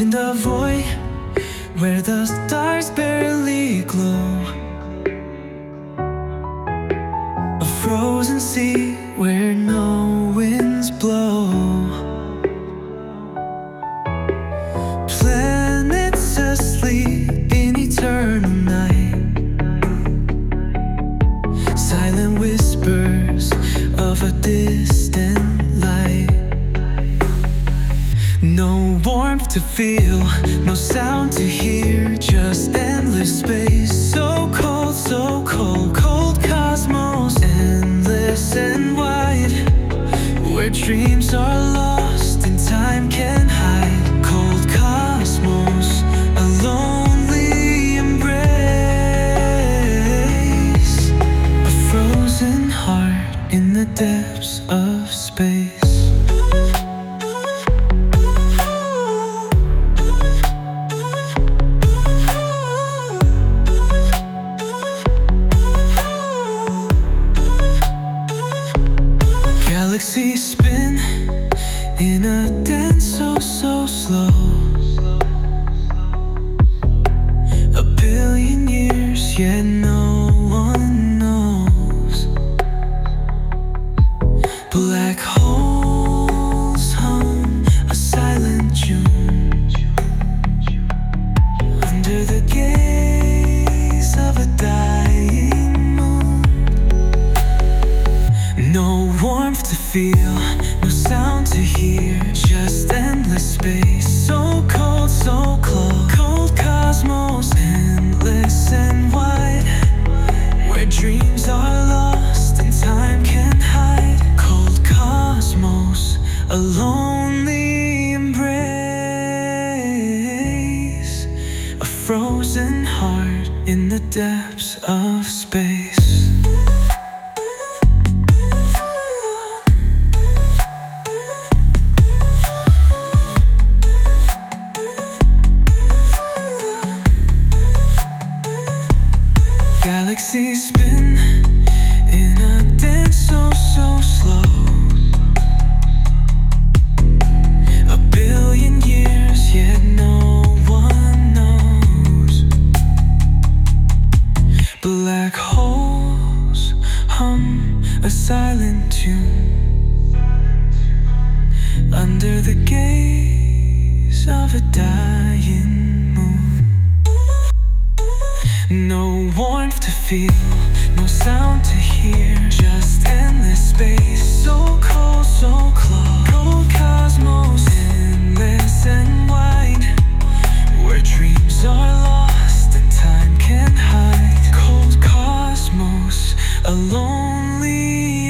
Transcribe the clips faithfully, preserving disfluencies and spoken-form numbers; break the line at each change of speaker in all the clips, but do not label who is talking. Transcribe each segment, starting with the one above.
find a void where the stars barely glow, a frozen sea where no winds blow. Planets asleep in eternal night, silent whispers of a distant light. No warmth to feel, no sound to hear, just endless space. So cold, so cold, cold cosmos, endless and wide, where dreams are lost and time can hide. Cold cosmos, a lonely embrace, a frozen heart in the depths of space. Galaxies spin in a dance so, so slow, a billion years, yet no one knows. Black holes hum a silent June, under the gaze of a dying moon. No warmth to feel, no sound to hear, just endless space. So cold, so cold, cold cosmos, endless and wide, where dreams are lost and time can hide. Cold cosmos, a lonely embrace, a frozen heart in the depths of space. Galaxies spin in a dance so, so slow, a billion years, yet no one knows. Black holes hum a silent tune, under the gaze of a dying moon. No warmth to feel, no sound to hear, just endless space. So cold, so close, cold cosmos, endless and wide, where dreams are lost and time can hide. Cold cosmos, a lonely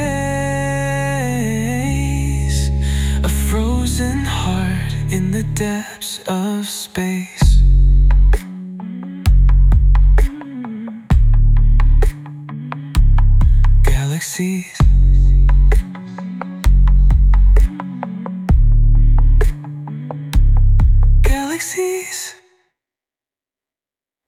embrace, a frozen heart in the depths of space. Galaxies